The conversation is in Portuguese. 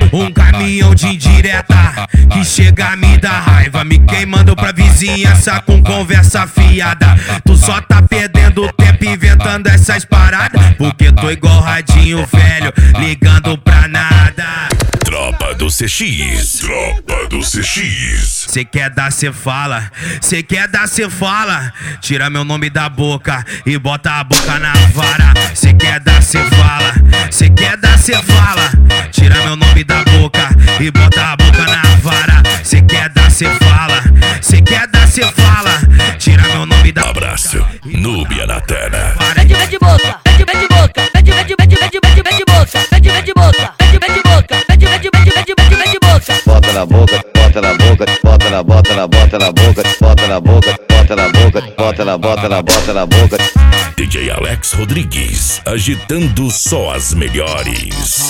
Um caminhão de indireta que chega a me dar raiva, me queimando pra vizinhança com conversa fiada. Tu só tá perdendo tempo inventando essas paradas, porque tô igual radinho velho, ligando pra nada. Tropa do CX, tropa do CX. Cê quer dar, cê fala, cê quer dar, cê fala. Tira meu nome da boca e bota a boca na vara. Cê quer dar, cê fala, cê quer dar, cê fala. Tira meu nome da boca e bota a boca na vara. Cê quer dar, cê fala, cê quer dar, cê fala. Tira meu nome da boca. Abraço, Núbia na Terra. Vende boca, vende boca, vende boca, vende boca, vende boca, vende boca. Bota na boca, bota na boca, bota na boca, bota na boca, bota na boca, bota na boca, bota na boca. DJ Alex Rodrigues, agitando só as melhores.